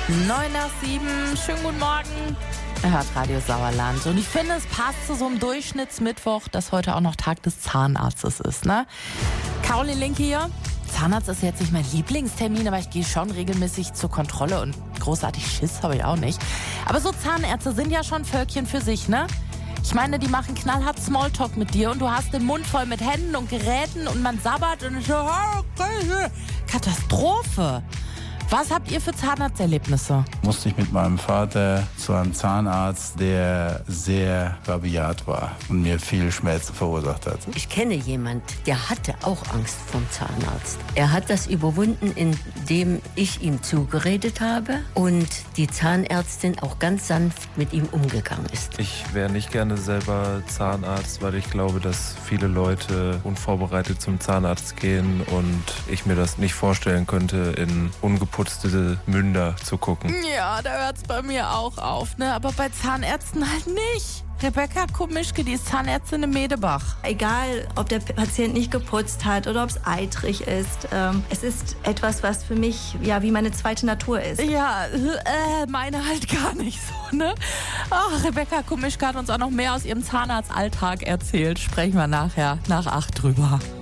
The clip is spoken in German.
9:07, schönen guten Morgen. Er hört Radio Sauerland. Und ich finde, es passt zu so einem Durchschnittsmittwoch, dass heute auch noch Tag des Zahnarztes ist, ne? Caroline Link hier. Zahnarzt ist jetzt nicht mein Lieblingstermin, aber ich gehe schon regelmäßig zur Kontrolle und großartig Schiss habe ich auch nicht. Aber so Zahnärzte sind ja schon Völkchen für sich, ne? Ich meine, die machen knallhart Smalltalk mit dir und du hast den Mund voll mit Händen und Geräten und man sabbert und so, Katastrophe. Was habt ihr für Zahnarzterlebnisse? Musste ich mit meinem Vater zu einem Zahnarzt, der sehr rabiat war und mir viel Schmerzen verursacht hat. Ich kenne jemand, der hatte auch Angst vom Zahnarzt. Er hat das überwunden, indem ich ihm zugeredet habe und die Zahnärztin auch ganz sanft mit ihm umgegangen ist. Ich wäre nicht gerne selber Zahnarzt, weil ich glaube, dass viele Leute unvorbereitet zum Zahnarzt gehen und ich mir das nicht vorstellen könnte, in ungeputzte Münder zu gucken. Ja, da hört's bei mir auch auf, ne? Aber bei Zahnärzten halt nicht. Rebecca Komischke, die ist Zahnärztin in Medebach. Egal, ob der Patient nicht geputzt hat oder ob es eitrig ist. Es ist etwas, was für mich ja wie meine zweite Natur ist. Ja, meine halt gar nicht so, ne? Ach, Rebecca Komischke hat uns auch noch mehr aus ihrem Zahnarztalltag erzählt. Sprechen wir nachher nach 8 drüber.